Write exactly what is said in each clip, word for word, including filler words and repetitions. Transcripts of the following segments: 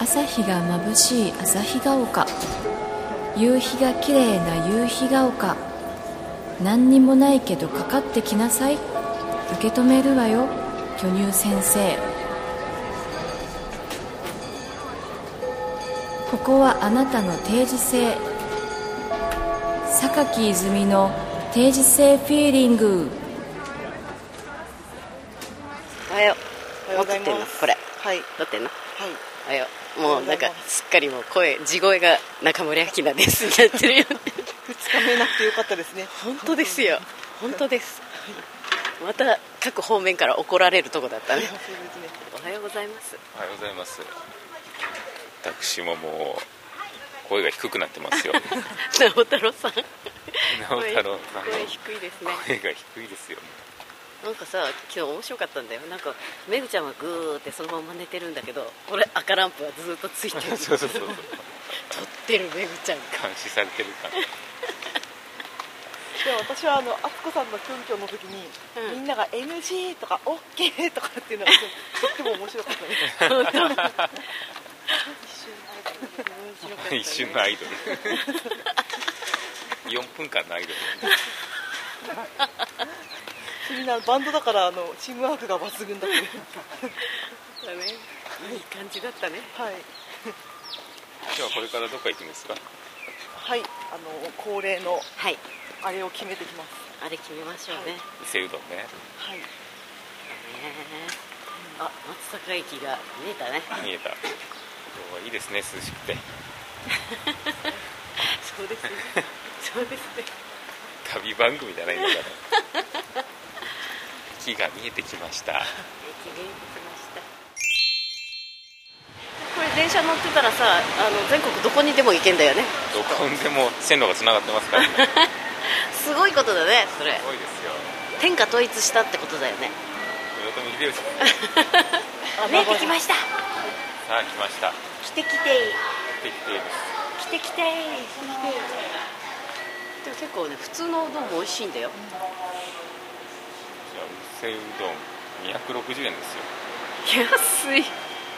朝日が眩しい旭ヶ丘、夕日が綺麗な夕日が丘、何にもないけどかかってきなさい、受け止めるわよ巨乳先生。ここはあなたの定時性、榊泉の定時性フィーリング。 おはよう。 おはようございます。 これはい撮ってんの。 はい。 おはよう。もうなんかすっかりもう声地声が中森明菜ですになってるよね。 二日目なくてよかったですね。 本当ですよ。本当です。また各方面から怒られるとこだったね。 そうですね。 おはようございます。 おはようございます。私ももう声が低くなってますよ。 直太朗さん。 直太朗さんの声低いですね。 声が低いですよ。 なんかさ、今日面白かったんだよ。なんかめぐちゃんはグーってそのまま寝てるんだけど、俺赤ランプはずっとついてる。 そうそうそうそう。 撮ってるめぐちゃんが監視されてるから。 でも私はあのあつこさんのキョンキョンの時に、うん、みんなが エヌジー とか オーケー とかっていうのがとっても面白かったね。 本当。 一瞬のアイドル。よんぷんかんのアイドル。 みんなバンドだからあのチームワークが抜群だったね。 だね。いい感じだったね。 はい。 今日はこれからどこ行くんですか。 はい、あの恒例のはいあれを決めてきます。 あれ決めましょうね。 伊勢うどんね。 はい。 ねあ、松阪駅が見えたね。 見えた。今日はいいですね、涼しくて。 そうですね。そうですね。 旅番組じゃないんだから。木が見えてきました。 駅が見えてきました。これ電車乗ってたらさ、あの全国どこにでも行けんだよね。 どこにでも線路がつながってますからね。 すごいことだね、それ。 すごいですよ。 天下統一したってことだよね。 豊臣秀吉。 見えてきました。 さあ来ました。 来て来て。 来て来てです。 来て来て。でも結構ね、普通のうどんも美味しいんだよ。 じゃあ伊勢うどんにひゃくろくじゅうえんですよ。 安い。安いね。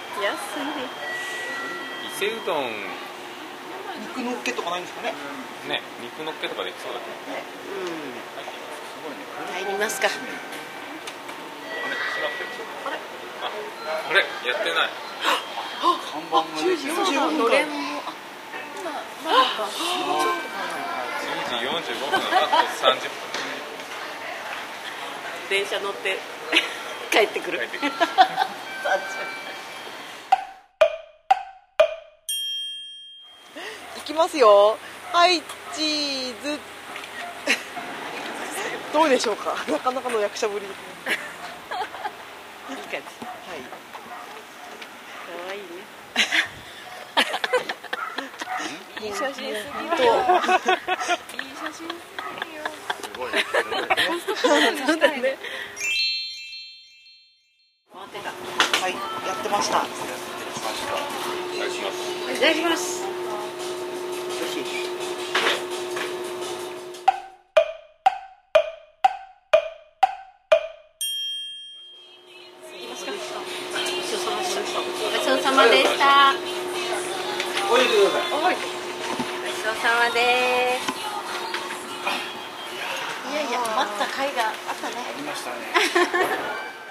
伊勢うどん肉のっけとかないんですかね。 ね、肉のっけとかできそうだけどね。 うん。入りますか。 あれ、閉まってる。あれ、あ、あれ、やってない。 看板がじゅうじよんじゅうごふん。 のれんも。あ、まだか。 じゅうじよんじゅうごふん、あとさんじゅっぷん。 電車乗って帰ってくる。 帰ってくる。 いきますよ。はい、チーズ。どうでしょうか。なかなかの役者ぶりですね。 いい感じ。 はい。 可愛いね。 いい写真すぎるよ。いい写真すぎるよ。 すごいね。 そうだね。回ってた。 はい、やってました。 お願いします。 お願いします。ごちそうさまでした。 おいでください。 ごちそうさまです。いやいや、待った甲斐があったね。 ありましたね。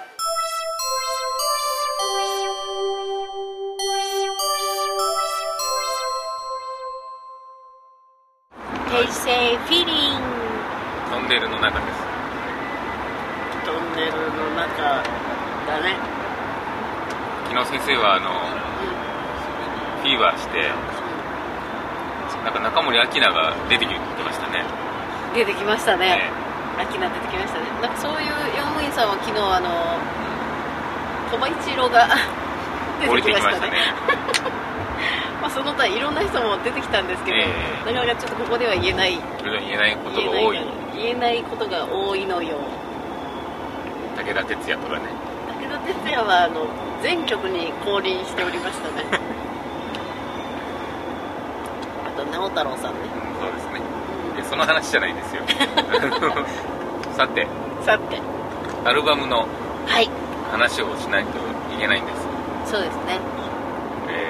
平成フィーリング。 トンネルの中です。 トンネルの中だね。 昨日先生はあの、フィーバーしてなんか中森明菜が出てきてましたね。 出てきましたね。 ね、 明菜出てきましたね。なんかそういう用務員さんは昨日あの鳥羽一郎が出てきましたね。まあその他いろんな人も出てきたんですけど、えー、なかなかちょっとここでは言えない言えないことが多い言えないことが多いのよ。 武田鉄矢とかね。 武田鉄矢はあの全局に降臨しておりましたね。あと直太朗さんね。 うん、そうですね。いやその話じゃないですよ。さてさてアルバムのはい話をしないといけないんです。 そうですね。 えー、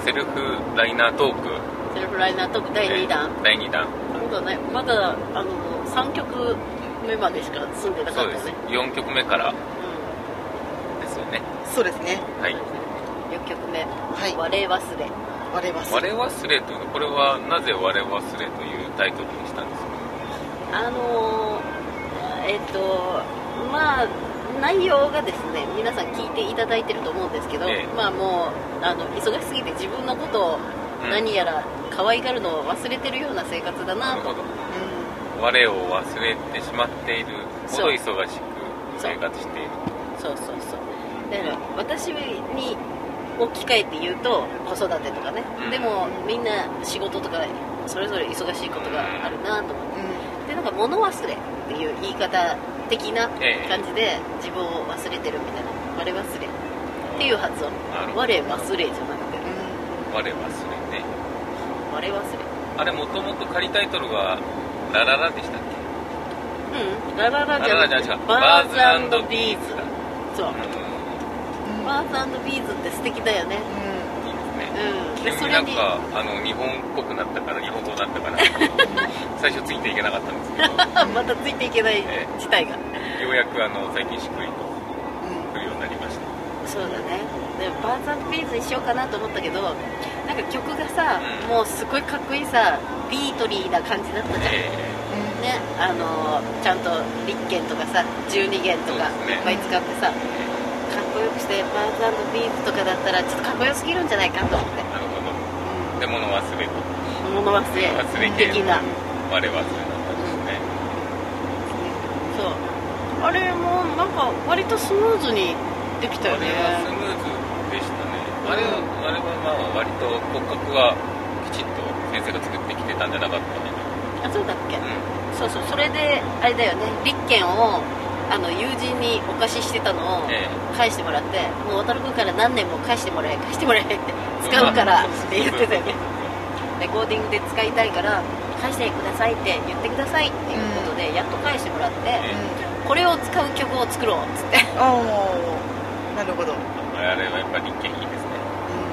セルフライナートークセルフライナートークだいにだん、 だいにだんそうだね、まだあのさんきょくめまでしか済んでなかったよね。 そうです、よんきょくめからうですよね。 そうですね。 はい、 ん、よんきょくめ、 はい我忘れ。 我忘我れ。 忘れというのこれはなぜ我忘れというタイトルにしたんですか？ あのー、えっとまあ内容がですね、皆さん聞いていただいてると思うんですけど、 ええ、 まあもうあの忙しすぎて自分のことを何やら可愛がるのを忘れてるような生活だなと。 なるほど。 う我を忘れてしまっているほど忙しく生活している。 そうそうそう。だから私に置き換えて言うと子育てとかね、 うん、 でもみんな仕事とかそれぞれ忙しいことがあるなと思って、 ん。 でなんか物忘れっていう言い方的な感じで自分を忘れてるみたいな、我忘れっていう発音、我忘れじゃなくて我忘れね。 我忘れ。 あれもともと仮タイトルはラララでしたっうん、ラララじゃなくてバーズ&ビーズだ。そう、 うん。 バーズ&ビーズって素敵だよね。 うけ？いいですね。 うん、で急になんそれにかあの日本っぽくなったから日本語だったから最初ついていけなかったんですけどまたついていけない事態が、 ようやくあの最近しっくりとん。 来るようになりました。 そうだね。でバーズ&ビーズにしようかなと思ったけど、なんか曲がさ、 うんもうすごいかっこいいさ、ビートリーな感じだったじゃん、 えね、あのちゃんと立弦とかさじゅうにげんとかそうですねいっぱい使ってさ、かっこよくしてバーズ&ビーズとかだったらちょっとかっこよすぎるんじゃないかと思って、 ー、なるほど。で物忘れと物忘れ忘れ系的な、 我忘れだったんですね。 そうあれもなんか割とスムーズにできたよね。 あれはスムーズでしたね。あれは、あれはまあ割と骨格はきちっと先生が作ってきてたんじゃなかったかな。 あ、そうだっけ、 うん、 そうそう、それであれだよね、立憲をあの友人にお貸ししてたのをえ返してもらって、もう渡君から何年も返してもらえ返してもらえって使うからって言ってたよね。レコーディングで使いたいから返してくださいって言ってくださいっていうことでやっと返してもらって、 えこれを使う曲を作ろうっつってああ、なるほど。 あれはやっぱり立憲いいですね。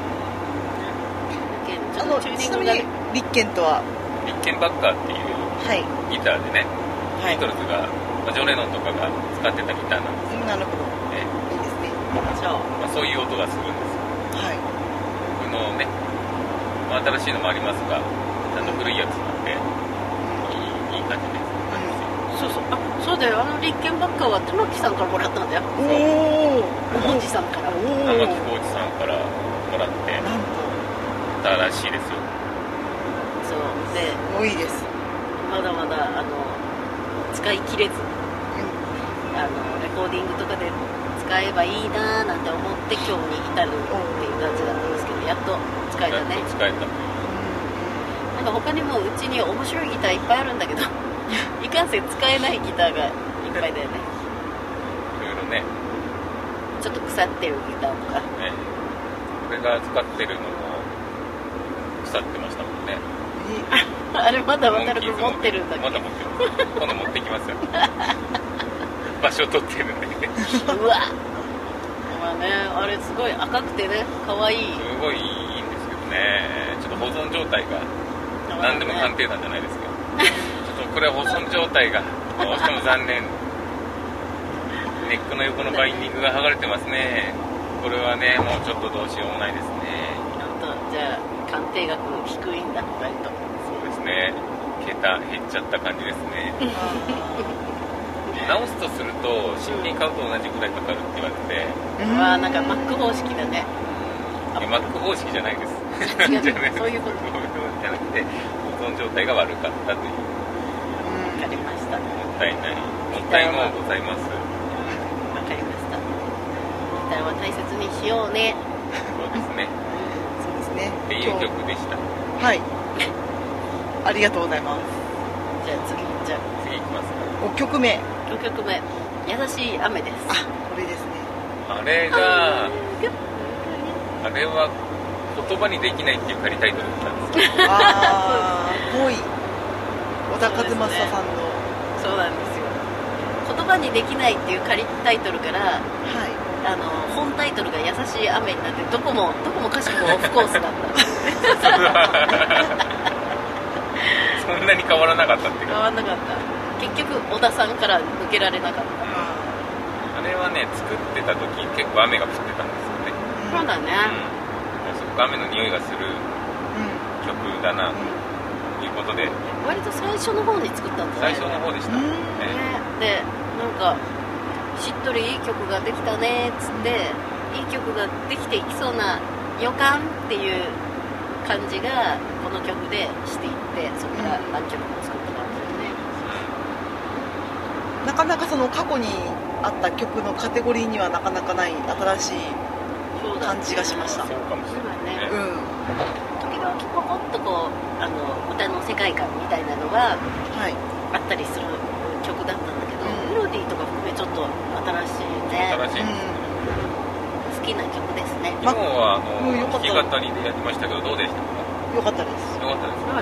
ちょあのっとチューニちなみにングがね、 立憲とは、 立憲バッカーっていうはいギターでね、 はい。 ビートルズが、まあ、ジョン・レノンとかが使ってたギターなんですよなるほど。 ね。 いいですね。 そうまあ、そういう音がするんですよ。 はい。 このね、まあ、新しいのもありますが、ちゃんと古いやつなんで、いい、いい感じです。 そうそう、あ、そうだよ、あの立憲バッカーは玉木さんからもらったんだよ、 おお。 おじさんから。 お玉お。 置浩二さんからもらってなんとたらしいですよ。 そうで、 もういいです。 まだまだあの使い切れず、 うあのレコーディングとかで使えばいいなーなんて思って今日に至るっていう感じだったんですけど、やっと使えたね。 やっと使えた。 なんか他にもうちに面白いギターいっぱいあるんだけどいかんせん使えないギターがいっぱいだよね。 いろいろね。 ちょっと腐ってるギターとか、 ね、これが使ってるのも腐ってましたもんね。 あれまだ渡る君持ってるんだけど、 まだ持ってる。今度持ってきますよ。場所取ってるんで。 うわまあね、あれすごい赤くてね、可愛い。 すごいいいんですけどね。ちょっと保存状態が何でも鑑定なんじゃないですか。ちょっとこれは保存状態がどうしても残念。ネックの横のバインディングが剥がれてますね。これはね、もうちょっとどうしようもないですね。 ちょっとじゃあ鑑定額低いんだ割と。 そうですね。桁減っちゃった感じですね。直すとすると新品買うと同じくらいかかるって言われて、 まあなんか Mac 方式だね。 いや Mac 方式じゃないです。 違うじゃないですそういうことじゃなくて保存状態が悪かったという。 わかりました。わもったいない。もったいもございます。 かりました。ギターは大切にしようね。 そうですね。 そうですね。 っていう曲でした。 はい。ありがとうございます。 じゃあ次じゃあ次いきますか。 お曲目。 よんきょくめ、優しい雨です。 あ、これですね。 あれが、あれは言葉にできないっていう仮タイトルだったんですけど、 ああ、ぽい。小田和正さんの。 そうなんですよ。言葉にできないっていう仮タイトルから、 はい。 あの本タイトルが優しい雨になってどこもどこも歌詞もオフコースだったんですそんなに変わらなかったっていうか、 変わらなかった。結局小田さんから抜けられなかった。 あれはね、作ってた時結構雨が降ってたんですよね。 そうだね、 うん、すごく雨の匂いがする曲だなということで、 割と最初の方に作ったんですね。 最初の方でした、ね、 で、なんかしっとりいい曲ができたねっつっていい曲ができていきそうな予感っていう感じがこの曲でしていって、そこから何曲も作った感じですね、 うん、なかなかその過去にあった曲のカテゴリーにはなかなかない新しい感じがしました。 そうかもしれないね、 うん、 時々ポコッとこうあの歌の世界観みたいなのがあったりする曲だったんだけど、 うん、 メロディーとか含めちょっと新しいね、 新しいですね、 うん、好きな曲ですね。 昨日はあの、うん、弾き語りでやりましたけどどうでしたか？ よかったです。 よかったですか？ はい、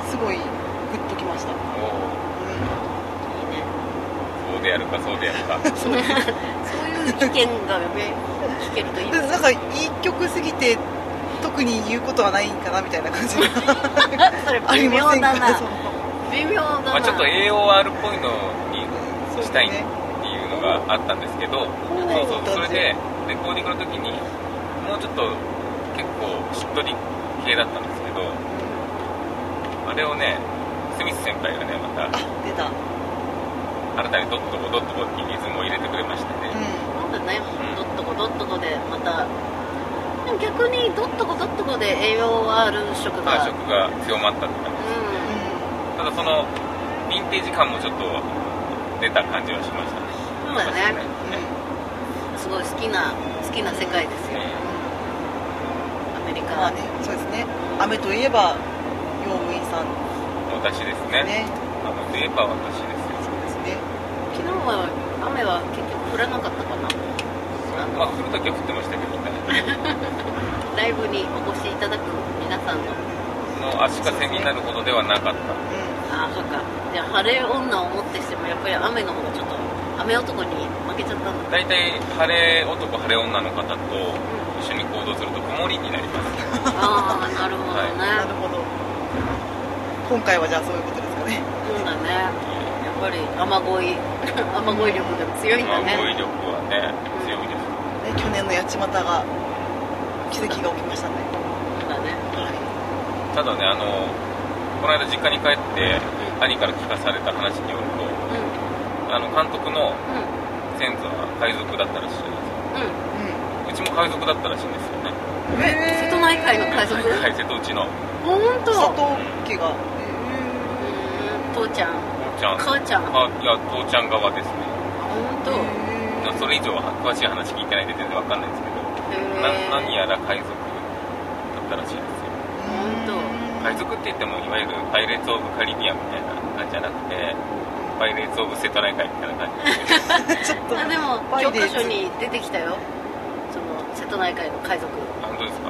すごいグッときました。おー、 うん、いいね。 そうでやるかそうでやるかそういう意見がね聞けるといいですね。 なんかいい曲すぎて特に言うことはないんかなみたいな感じがそれ微妙だな。微妙だな、 まあ、ちょっと エーオーアール っぽいのにしたいっていうのがあったんですけど、そうそうそう、それでレコーディングの時にもうちょっと結構しっとり系だったんですけど、あれをねスミス先輩がねまたあ出た新たにドットコドットコっていうリズムを入れてくれましてね、 うん、そうだね、うん、ドットコドットコでまたでも逆にドットコドットコで エーオーアール 色が色が強まったって感じです、うん、ただそのヴィンテージ感もちょっと出た感じはしましたね。 そうだね、うん、すごい好きな好きな世界ですよ、ね、アメリカは、 まあね、そうですね、雨といえばヨウムイさん、 私ですね、ね、雨といえば私ですよ。 そうですね。 昨日は雨は結局降らなかったかな。 まあ降るときは降ってましたけどねライブにお越しいただく皆さんのの足かせになるほどではなかった、うん、 ああ、そっか。じゃあ晴れ女をもってしてもやっぱり雨の方がちょっと雨男に負けちゃったんだ。 大体晴れ男晴れ女の方と一緒に行動すると曇りになります、 うん、ああ、なるほどね、はい、 なるほど。今回はじゃあそういうことですかね。 そうだね、やっぱり雨乞い雨乞い力が強いんだね。 雨乞い力はね強いです、 うん、去年の八街が奇跡が起きましたね。 そうだね、 はい、 ただね、あのこの間実家に帰って兄から聞かされた話によると、うん、あの監督の先祖は海賊だったらしいです、うんうん、うちも海賊だったらしいんですよね。 え、瀬戸内海の海賊？ はい、瀬戸内の本当。 佐藤家が、 父ちゃん、 父ちゃん、 母ちゃん、 あ、いや父ちゃん側ですね。 本当。 それ以上は詳しい話聞いてないんで全然わかんないんですけど、な何やら海賊だったらしいですよ。 本当。 海賊って言ってもいわゆるパイレーツ・オブ・カリビアンみたいな感じじゃなくて、パイレーツ・オブ・瀬戸内海みたいな感じですちょっとでも教科書に出てきたよ、その瀬戸内海の海賊。 あ、本当ですか、うん、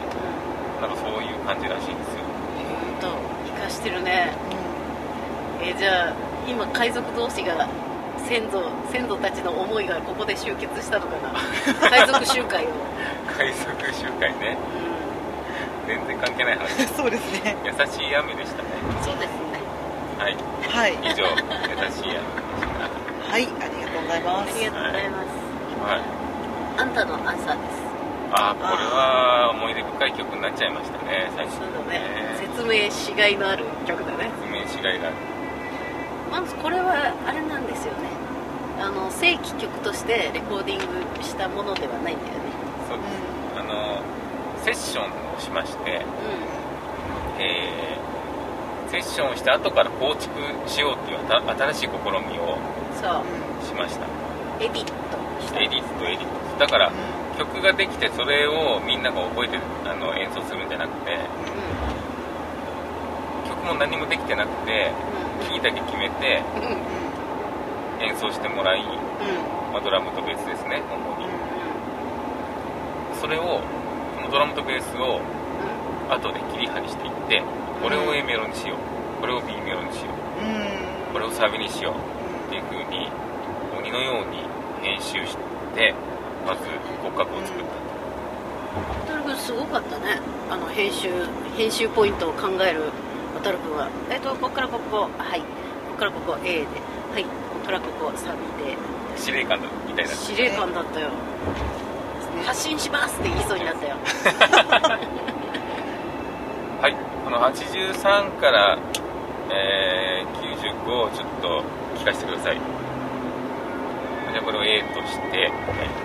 なんかそういう感じらしいですよ。 本当、生かしてるね、うん、えー、じゃあ今海賊同士が先祖先祖たちの思いがここで集結したのかな海賊集会を海賊集会ね、うん、全然関係ない話そうですね。 優しい雨でしたね。 そうですね。 はい、 はい、 以上優しい雨でしたはい、ありがとうございます。 ありがとうございます、はい、あんたのアンサーです。 あ、これは思い出深い曲になっちゃいましたね、最初。 そうだね、説明しがいのある曲だね。 説明しがいがある。 まずこれはあれなんですよね、あの正規曲としてレコーディングしたものではないんだよね。 そうです、うん、あのセッションをしまして、うん、えー、セッションをして後から構築しようっていう新しい試みをしました。 エディットしたエディットエディットだから、うん、曲ができてそれをみんなが覚えてあの演奏するんじゃなくて、うん、曲も何もできてなくて、うん、キーだけ決めて、うん、演奏してもらい、うん、まあ、ドラムとベースですね、主に、うん、それをこのドラムとベースを後で切り張りしていって、これを A メロにしよう、これを B メロにしよう、うん、これをサビにしようっていう風に鬼のように編集してでまず骨格を作った渡るくんすごかったね。あの編集編集ポイントを考える渡るくんは、えっとここからここ、はい、ここからここ A で、はい、ここからここサビで、 司令官みたいな司令官だったよ、ね、発信しますって言いそうになったよはい、このはちじゅうさんから、えー、きゅうじゅうごをちょっと聞かせてください。じゃあこれを A として、ね、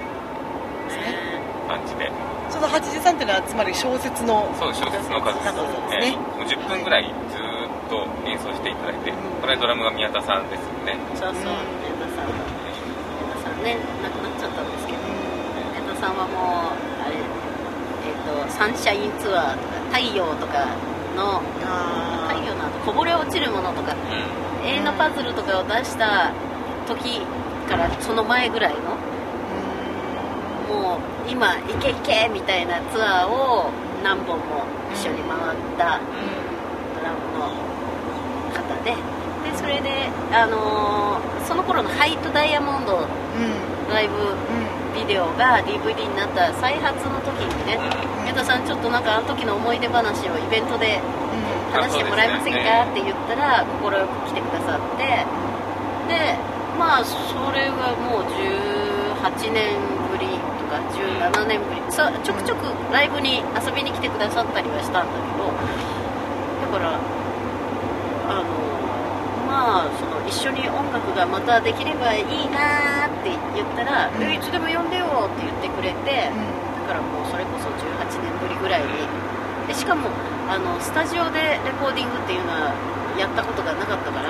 感じで、 そのはちじゅうさんっていうのはつまり小説のそう小説の数ですね。もうじゅっぷんぐらいずっと演奏していただいて、これドラムが宮田さんですよね。 そうそう、宮田さん宮田さんね、亡くなっちゃったんですけど、宮田さんはもうあれ、えー、とサンシャインツアーとか太陽とかの太陽のこぼれ落ちるものとか、うん、永遠のパズルとかを出した時からその前ぐらいの、もう今行け行けみたいなツアーを何本も一緒に回ったドラムの方で、でそれで、あのー、その頃のハイトダイヤモンドライブビデオが ディーブイディー になった再発の時にね、宮田さんちょっとなんかあの時の思い出話をイベントで話してもらえませんかって言ったら快く来てくださって、でまあそれはもうじゅうはちねんぶりとかじゅうななねんぶり、さちょくちょくライブに遊びに来てくださったりはしたんだけど、だからあのまあその一緒に音楽がまたできればいいなって言ったら、うん、いつでも呼んでよって言ってくれて、うん、だからもうそれこそじゅうはちねんぶりぐらいに、でしかもあのスタジオでレコーディングっていうのはやったことがなかったから、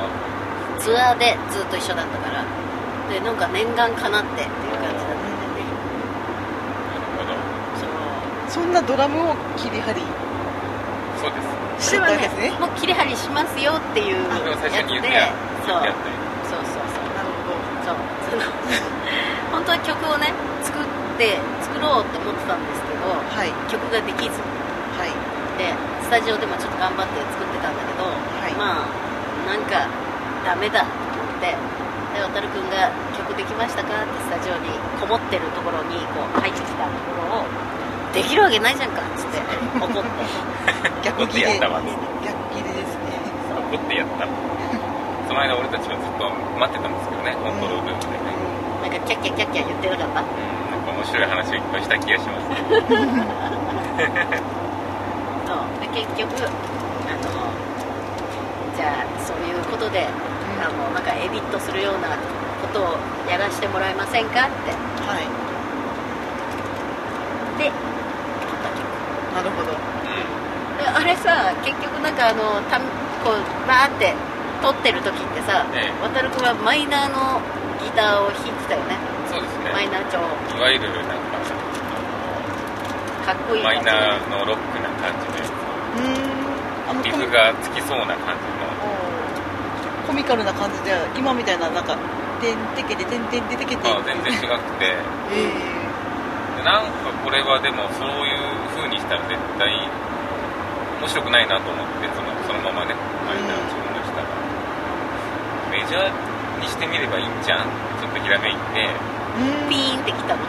ツアーでずっと一緒だったから、でなんか念願かなってっていう感じだったんだよね。 なるほど。 そんなドラムを切り張り、 そうです。 それはね、もう切り張りしますよっていうやつで、そうそうそうそう、なるほど、そうその本当は曲をね作って作ろうって思ってたんですけど、はい、曲ができず、はい、でスタジオでもちょっと頑張って作ってたんだけど、はい、まあなんかダメだと思って、で渡るくんが曲できましたかってスタジオにこもってるところにこう入ってきたところを、できるわけないじゃんかっつって怒って逆ギレ、 逆ギレですね。 怒ってやったその間俺たちはずっと待ってたんですけどね、コントロールルームでね、 なんかキャッキャキャッキャ言ってなかった、うん、 なんか面白い話をいっぱいした気がしますねそうで結局あのじゃあそういうことで、うん、あのなんかエディットするようなことをやらせてもらえませんかって、はい、で撮った曲。 なるほど。 であれさ、結局なんかあのたこうバーって撮ってる時ってさ、ええ、渡るくんはマイナーのギターを弾いてたよね。 そうですね。 マイナー調。 いわゆるなんかかっこいいマイナーのロックな感じで、うん、リフがつきそうな感じのコミカルな感じで、今みたいななんかてんてけててんてんてけてあ全然違くて、えー、なんかこれはでもそういう風にしたら絶対面白くないなと思って、そのそのままねマイナー調のしたら、うん、メジャーにしてみればいいんじゃんちょっとひらめいて、 うん、ピーンってきたの、うん、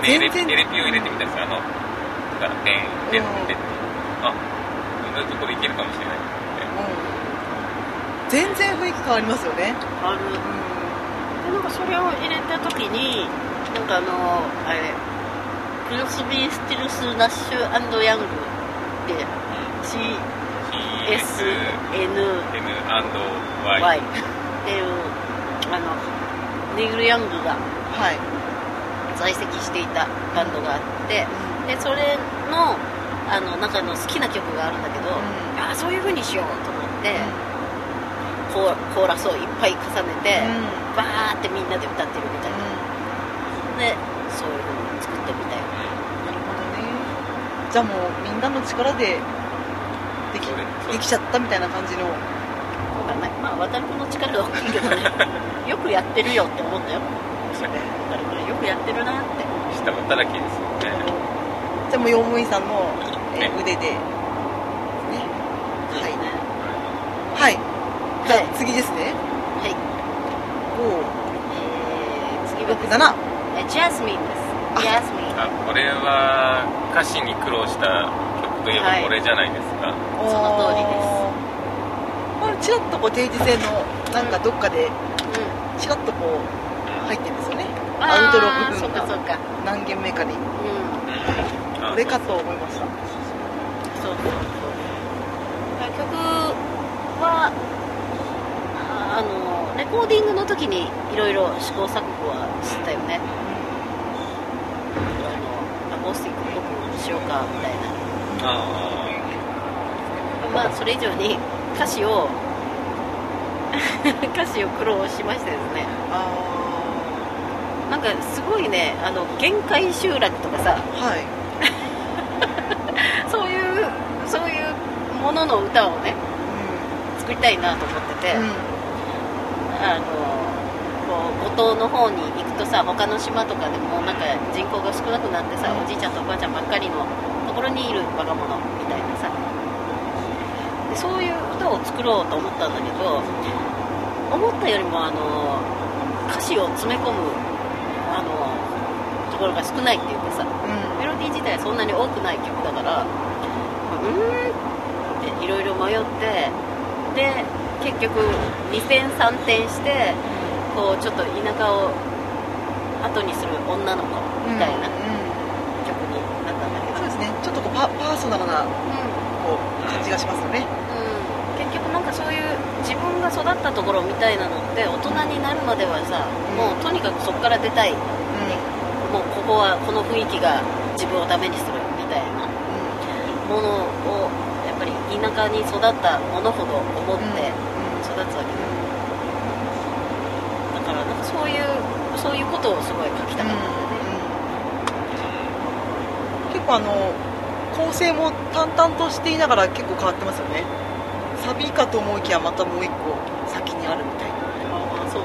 で エルピー を入れてみたんですよ。あのてんてんてん、あ意外とこれいけるかもしれないって、 うん、全然雰囲気変わりますよね。 ある、うん、でなんかそれを入れた時になんかあのあれクロスビー・スティルス・ナッシュ&ヤングで、うん、シーエスエヌワイ っていうあのニール・ヤングが在籍していたバンドがあって、うん、でそれのあの中の好きな曲があるんだけど、うん、あそういう風にしようと思って、うん、コ, ーコーラスをいっぱい重ねて、うん、バーってみんなで歌ってるみたいな、うん、でそういう風に作ってみたいな。 なるほどね。じゃあもうみんなの力でで き, できちゃったみたいな感じの。 そうだね。まあ渡るくんの力が大きいけどねよくやってるよって思ったよ。それ渡るくんよくやってるなって。 下働きですよね。 じゃあもう用務員さんの、えー、腕で、ね、はいね。はい。じゃあ次ですね。 はい。 おお。 えー、次はろく、なな。 ええジャスミンです。ジャスミン。 あ、これは歌詞に苦労した曲といえばこれじゃないですか。はい、 その通りです。 これちらっとこう定時制のなんかどっかでちらっとこう入ってるんですよね、うん、アウトロ部分が何件目かに、うん、これかと思いました。 そうそうそう。曲はあのレコーディングの時にいろいろ試行錯誤はしたよね。あのアコースティックっぽくしようかみたいな。あまあそれ以上に歌詞を歌詞を苦労しましてですね。あなんかすごいね、あの限界集落とかさ、はい、そういうそういうものの歌をね、うん、作りたいなと思ってて、うん、あのこう五島の方に行くとさ、他の島とかでもなんか人口が少なくなってさ、うん、おじいちゃんとおばあちゃんばっかりのところにいる若者みたいなさ、でそういう歌を作ろうと思ったんだけど、思ったよりもあの歌詞を詰め込むあのところが少ないっていうかさ、うん、メロディー自体はそんなに多くない曲だから、うーんっていろいろ迷って、で結局に転さん転してこうちょっと田舎を後にする女の子みたいな曲になったんだけど、 うんうん、そうですね、ちょっとこう パ, パーソナルな、うん、こう感じがしますよね、 うん、結局なんかそういう自分が育ったところみたいなのって大人になるまではさ、うん、もうとにかくそこから出たい、うん、もうここはこの雰囲気が自分をダメにするみたいなものをやっぱり田舎に育ったものほど思って育つわけで、だからなんかそういうそういうことをすごい書きたかったんだよね、 うん、結構あの構成も淡々としていながら結構変わってますよね。サビかと思いきやまたもう一個先にあるみたいな。 ああそうか、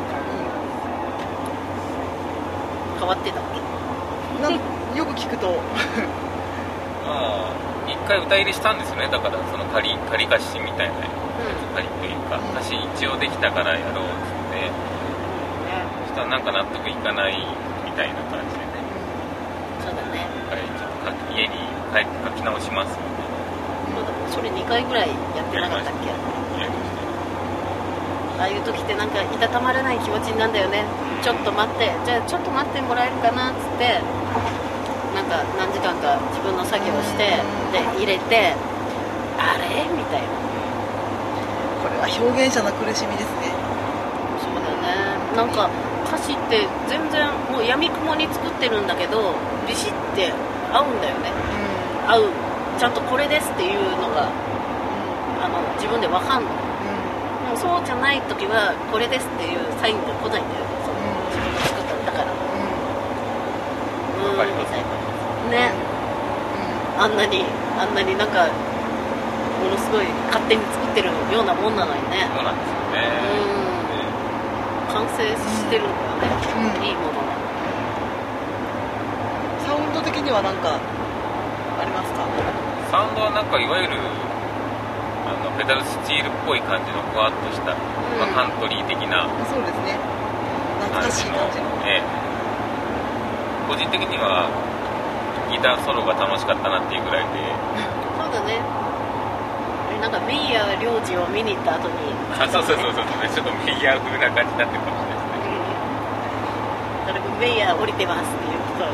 うん、変わってたっけなんよく聞くとああ一回歌入れしたんですよね。だからその仮仮歌詞みたいなやつ、仮というか歌詞一応できたからやろうってって、そしたらなんか納得いかないみたいな感じでね、 そうだね、 はい、ちょっと家に帰って書き直しますみたいな。 それにかいぐらいやってなかったっけ。ああいう時ってなんかいたたまらない気持ちになるんだよね。ちょっと待って、じゃあちょっと待ってもらえるかなっつってなんか何時間か自分の作業してで入れて、あれみたいな。 これは表現者の苦しみですね。 そうだよね。なんか歌詞って全然もう闇雲に作ってるんだけどビシッて合うんだよね、うん、合う、ちゃんとこれですっていうのが、うん、あの自分で分かんない、うん、もうそうじゃない時はこれですっていうサインが来ないんだよね、その自分が作ったんだから、うん、うん、みたいなね、うん、あんなにあんなになんかものすごい勝手に作ってるようなもんなのにね。 そうなんですよね、 うん、完成してるんだよね、うん、いいものが。 サウンド的には何かありますか？ サウンドはなんかいわゆるあのペダルスチールっぽい感じのふわっとした、うん、まあ、カントリー的な、 そうですね、懐かしい感じの、 ええ、個人的にはギターソロが楽しかったなっていうぐらいでそうだね、なんかメイヤー領事を見に行った後に、 あ、そうそうそうそう、ちょっとメイヤー風な感じになってるかもしれないですね、 うん、だからメイヤー降りてますっていうこと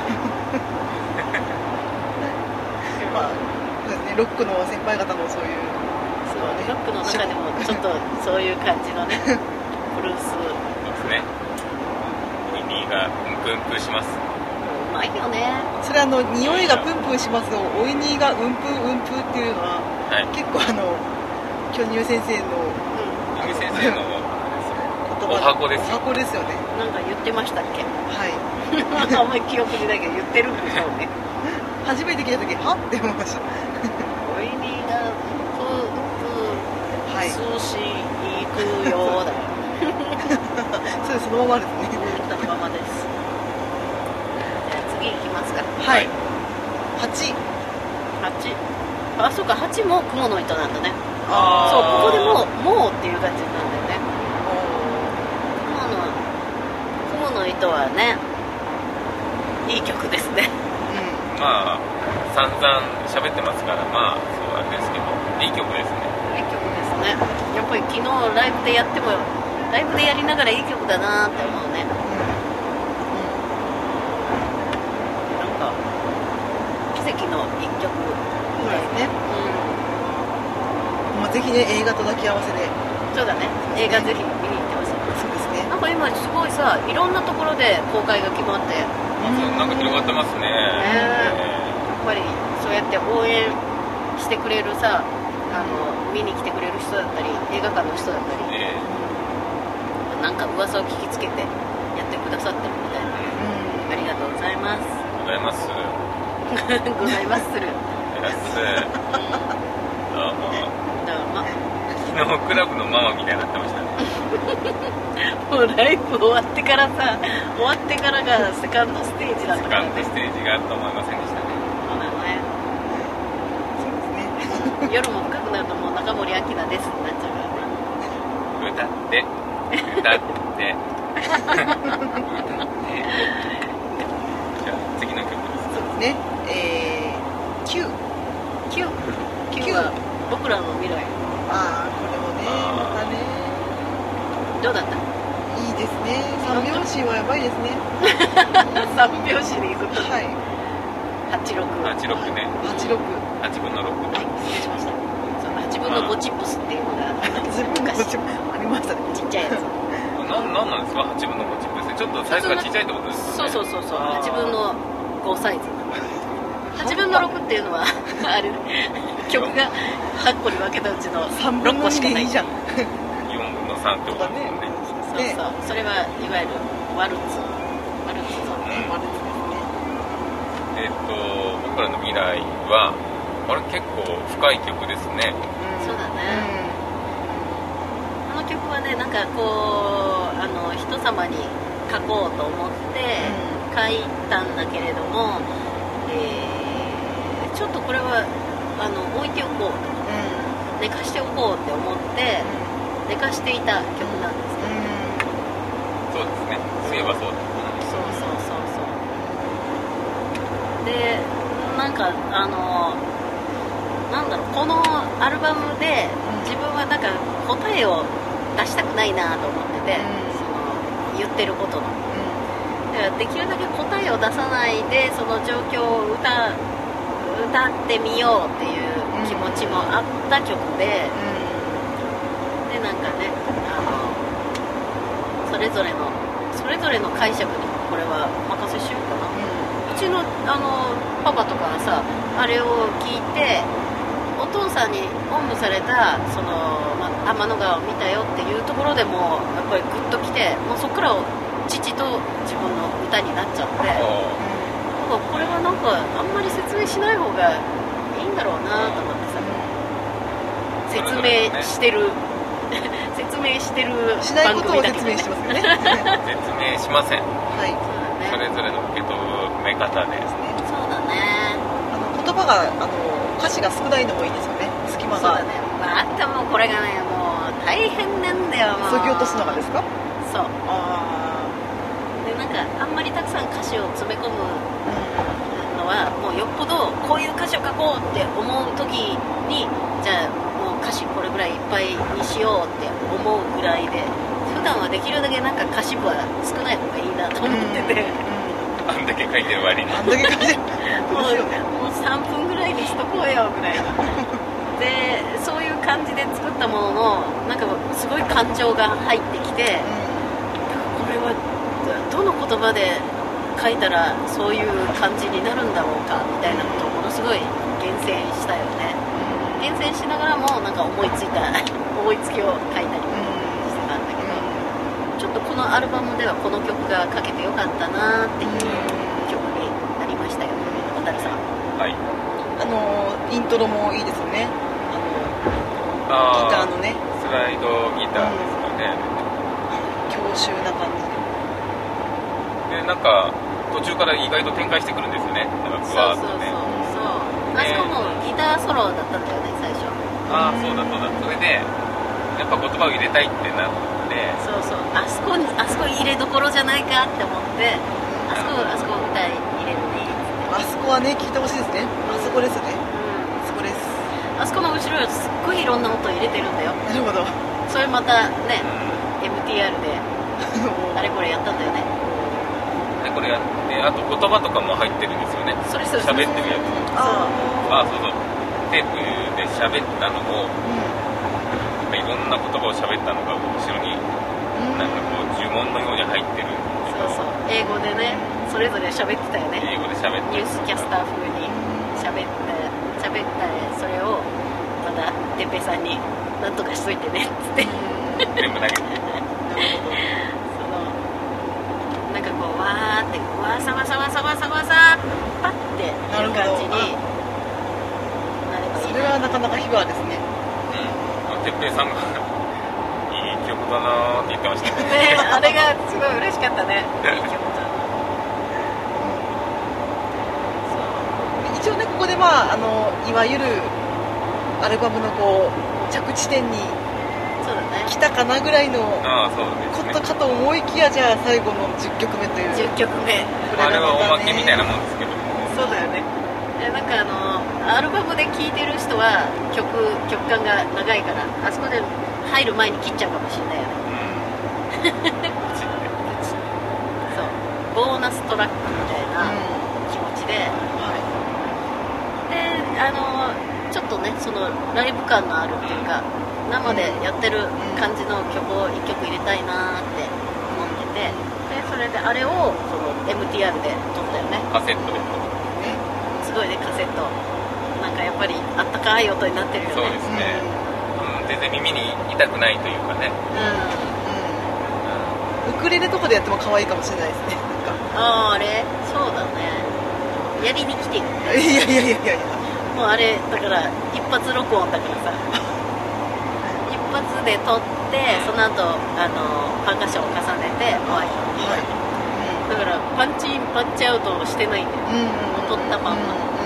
まあそうですね、ロックの先輩方もそういう、 そうね、ロックの中でもちょっとそういう感じのねブルース、そうですね、ウィニーがプンプンします。 うまいよね。 それあの匂いがプンプンしますをおいにがうんぷんうんぷんっていうのは、はい、結構あの巨乳先生の巨乳先生のお箱ですよ。 お箱ですよね。 なんか言ってましたっけ？ はい。 あんまり記憶にないけど言ってるんでしょうね。 初めて聞いた時はって思いました。 おいにがプンプン、はい、寿司行くよだよ。 それそのままですね。 そのままです。じゃあ次行きますか。 はい。八。 八。あ、そうか、八も雲の糸なんだね。あ、そう、ここでもうもうっていう感じなんだよね。雲の雲の糸はね、 いい曲ですね、 うん、まあ散々喋ってますから、まあそうなんですけど、いい曲ですね。 いい曲ですね。やっぱり昨日ライブでやっても、ライブでやりながらいい曲だなって思うね、うんうん、なんか奇跡の一曲ぐらいね、うん、まあ、ぜひね映画と抱き合わせで。 そうだね、映画ぜひ見に行ってほしい。 そうですね。 なんか今すごいさ、いろんなところで公開が決まって、 うん、なんか広がってますね、 えー、やっぱりそうやって応援してくれるさ、あの見に来てくれる人だったり映画館の人だったり、えー、なんか噂を聞きつけてやってくださってるみたいな、うん、ありがとうございます。 ございますございまするどうもどうも。 昨日クラブのママみたいになってましたねもうライブ終わってからさ、終わってからがセカンドステージだったからね。 セカンドステージがあると思いませんでしたね。 そうなのね。そうですね。夜も深くなるともう中森明菜ですってなっちゃうからね。 歌って歌ってじゃあ次の曲です。 そうですね。えー、キューキューキューは僕らの未来。 ああ、これもね、またね。 どうだった？ いいですね。三拍子はやばいですね。 三拍子でいくと。 はい。 八六。 八六ね。 八六。 八分の六。 はい、失礼しました。その八分の五チップスっていうのが自分がありましたね。 ちっちゃいやつ。 な、なんなんですか？八分の五チップス。ちょっとサイズがちっちゃいってことですかね。そうそうそうそう。八分の五サイズ。八分の六っていうのはあれ曲が八個に分けたうちの六個しかないじゃん。 四分の三ってことだね。 そうそう。それはいわゆるワルツ。ワルツそうね。ワルツですね。 えっと僕らの未来はあれ結構深い曲ですね。 そうだね。あの曲はね、なんかこうあの人様に書こうと思って書いたんだけれども、えーちょっとこれはあの置いておこう、うん、寝かしておこうって思って寝かしていた曲なんですけど、 うん、そうですね。そういえばそうだ、うん、 そうそうそうそうで、なんかあのなんだろう、このアルバムで自分はなんか答えを出したくないなと思ってて、うん、その言ってることの、うん、だからできるだけ答えを出さないでその状況を歌歌ってみようっていう気持ちもあった曲で、うん、でなんかね、あのそれぞれのそれぞれの解釈にこれはお任せしようかな、うん、うちのあのパパとかはさ、あれを聞いてお父さんにおんぶされたその、ま、天の川を見たよっていうところでもやっぱりグッときて、もうそこから父と自分の歌になっちゃって。これはなんかあんまり説明しない方がいいんだろうなと思ってさ、説明してる説明してるしないことを説明してますよね説明しません。 はい、 それぞれの受け止め方ですね。 そうだね。 あの言葉があの歌詞が少ないのもいいですよね。隙間が。 そうだね。またもうこれがね、もう大変なんだよ。もう削ぎ落とすのがですか？ そう。あでなんかあんまりたくさん歌詞を詰め込むのはもうよっぽどこういう歌詞を書こうって思う時に、じゃあもう歌詞これぐらいいっぱいにしようって思うぐらいで、普段はできるだけなんか歌詞部は少ない方がいいなと思ってて、 うんうん、あんだけ書いてる割にあんだけ書いてるもう、もうさんぷんぐらいにしとこうよぐらいので、そういう感じで作ったもののなんかすごい感情が入ってきて、これはどの言葉で書いたらそういう感じになるんだろうかみたいなことをものすごい厳選したよね。厳選しながらもなんか思いついた思いつきを書いたりしてたんだけど、ちょっとこのアルバムではこの曲が書けてよかったなっていう曲になりましたよね。渡さん。 はい。 あのイントロもいいですよね。あのギターのね。 スライドギターですかね。 郷愁な感じ。 でなんか途中から意外と展開してくるんですよね。なんかふわっとね。 そうそうそうそう。あそこもギターソロだったんだよね最初。 ああそうだそうだ。それでやっぱ言葉を入れたいってなって。そうそう。あそこにあそこ入れどころじゃないかって思って、あそこあそこ歌い入れあそこはね聞いてほしいですね。あそこですね、うん、あそこです。 あそこの後ろすっごいいろんな音入れてるんだよ。 なるほど。 それまたね エムティーアール であれこれやったんだよね。 でこれやってあと言葉とかも入ってるんですよね。 それそれ喋ってるやつ。 ああそうそうテープで喋ったのを、うん、いろんな言葉を喋ったのが後ろに、うん、なんかこう呪文のように入ってる。 そうそう英語でねそれぞれ喋ってたよね。 英語で喋ってニュースキャスター風に喋って喋ったそれをまたてっぺいさんになんとかしといてねっつって全部投げてそのなんかこうわーってわーさわさわさわさわさパッていう感じになればいい。 それはなかなか秘話ですね。 うんてっぺいさんがいい曲だなーって言ってましたね。 ねあれがすごい嬉しかったね。いい曲だ一応ねここでまああのいわゆるアルバムのこう着地点に来たかなぐらいのことかと思いきや、じゃあ最後のじゅっきょくめというじゅっきょくめあれはおまけみたいなもんですけど。 そうだよね。なんかあのアルバムで聴いてる人は曲曲間が長いからあそこで入る前に切っちゃうかもしれないよね、うん、そうボーナストラックみたいな気持ちで、うん、であのちょっとねそのライブ感のあるっていうか生でやってる感じの曲をいっきょく入れたいなって思ってて、でそれであれをその エムティーアール で撮ったよね。 カセットで。 すごいねカセット。なんかやっぱりあったかい音になってるよね。 そうですね。うん、全然耳に痛くないというかね。 うん。うん、ウクレレとかでやっても可愛いかもしれないですね。なんか。 あああれそうだね。やりに来てる。 いやいやいやいやいや。 もうあれだから一発録音だからさ。一発で撮ってその後あのパーカッションを重ねて終わり。はい。だからパンチインパンチアウトをしてないんだよ、うん、撮ったまんま、うん、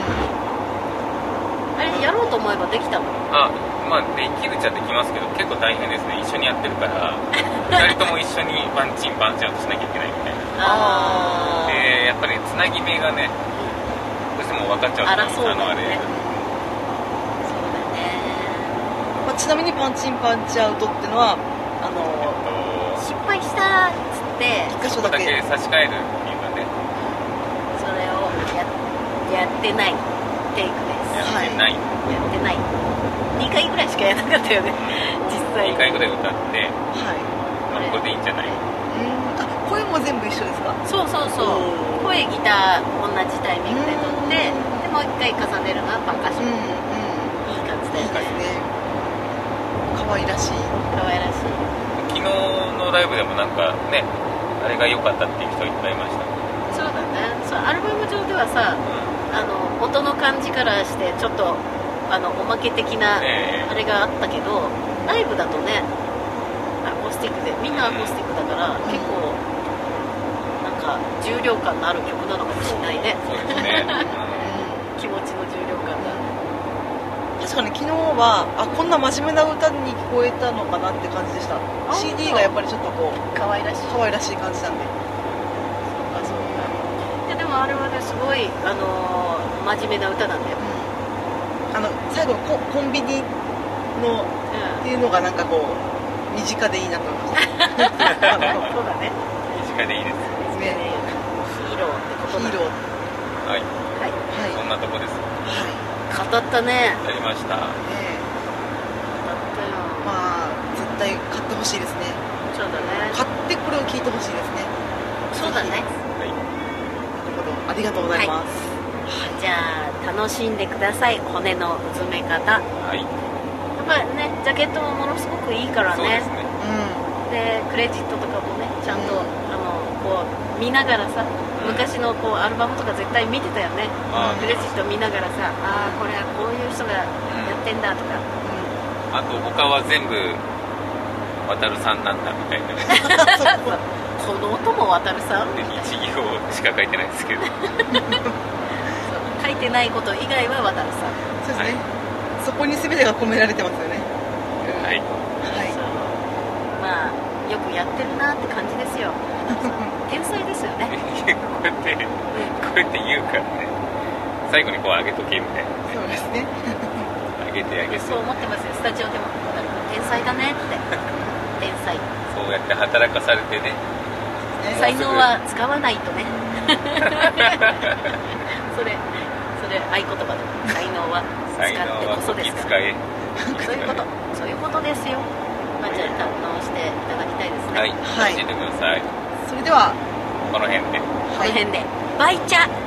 あれやろうと思えばできたの？ あ、まあできるっちゃできますけど結構大変ですね。一緒にやってるからふたりとも一緒にパンチインパンチアウトしなきゃいけないみたいな。あでやっぱりつなぎ目がねどうしても分かっちゃうと争うのあれ、ね、そうだね、 まあ、ちなみにパンチインパンチアウトっていうのはあのー、失敗したで一箇所だけ差し替えるっていうかね、 それを や, やってないテイクです。 やってない、 はい、やってないにかいぐらいしかやらなかったよね実際にかいぐらい歌って、 はいまあ、これでいいんじゃない。 うんあ声も全部一緒ですか？ そうそうそう声ギター同じタイミングで撮ってでもう一回重ねるのはパーカッション、うんうん、いい感じでいいですね。 可愛らしい可愛らしい。 昨日のライブでもなんかねあれが良かったっていう人いっぱいいました。 そうだね。そうアルバム上ではさ、うん、あの音の感じからしてちょっとあのおまけ的なあれがあったけど、えー、ライブだとねアコースティックでみんなアコースティックだから、うん、結構なんか重量感のある曲なのかもしれないね。 そうですね気持ちの重量感が確かに昨日はあこんな真面目な歌に聞こえたのかなって感じでした。 シーディー がやっぱりちょっとこう可愛らしい可愛らしい感じなんで。 そうかそうか。いやでもあれはねすごい、あのー、真面目な歌なんだよ、 うん、あの最後の コ, コンビニの、うん、っていうのがなんかこう身近でいいなと思いましたそうだね身近でいいですね。ヒーローってことだ。 ヒーローはい、はいはい、そんなとこです。 はい語ったね。 やりました、 ね、 語ったよ。 まあ絶対買ってほしいですね。 そうだね。 買ってこれを聞いてほしいですね。 そうだね。 はい。なるほど。ありがとうございます。 はい、じゃあ楽しんでください。骨のうずめ方。 はい。 やっぱりねジャケットもものすごくいいからね。 そうですね。 うん。でクレジットとかもねちゃんと、うん、あのこう見ながらさ。昔のこうアルバムとか絶対見てたよね。クレジット見ながらさああこれはこういう人がやってんだとか、 うん、あと他は全部渡るさんなんだみたいなこの音も渡るさんいち行しか書いてないですけど書いてないこと以外は渡るさん。 そうですね、はい、そこに全てが込められてますよね。 はい、はい、 まあよくやってるなって感じですよ天才ですよねこうやってこうやって言うからね最後にこう上げとけみたいな、 そうですね上げて上げてそう思ってますよ、スタジオでも天才だねって天才そうやって働かされてね、 才能は使わないとねそれそれ合言葉で才能は使ってこそですから、そういうことそういうことですよ。まあ、じゃあ堪能していただきたいですね。 はい、楽しんでください。 それではこの辺でこの辺でバイチャ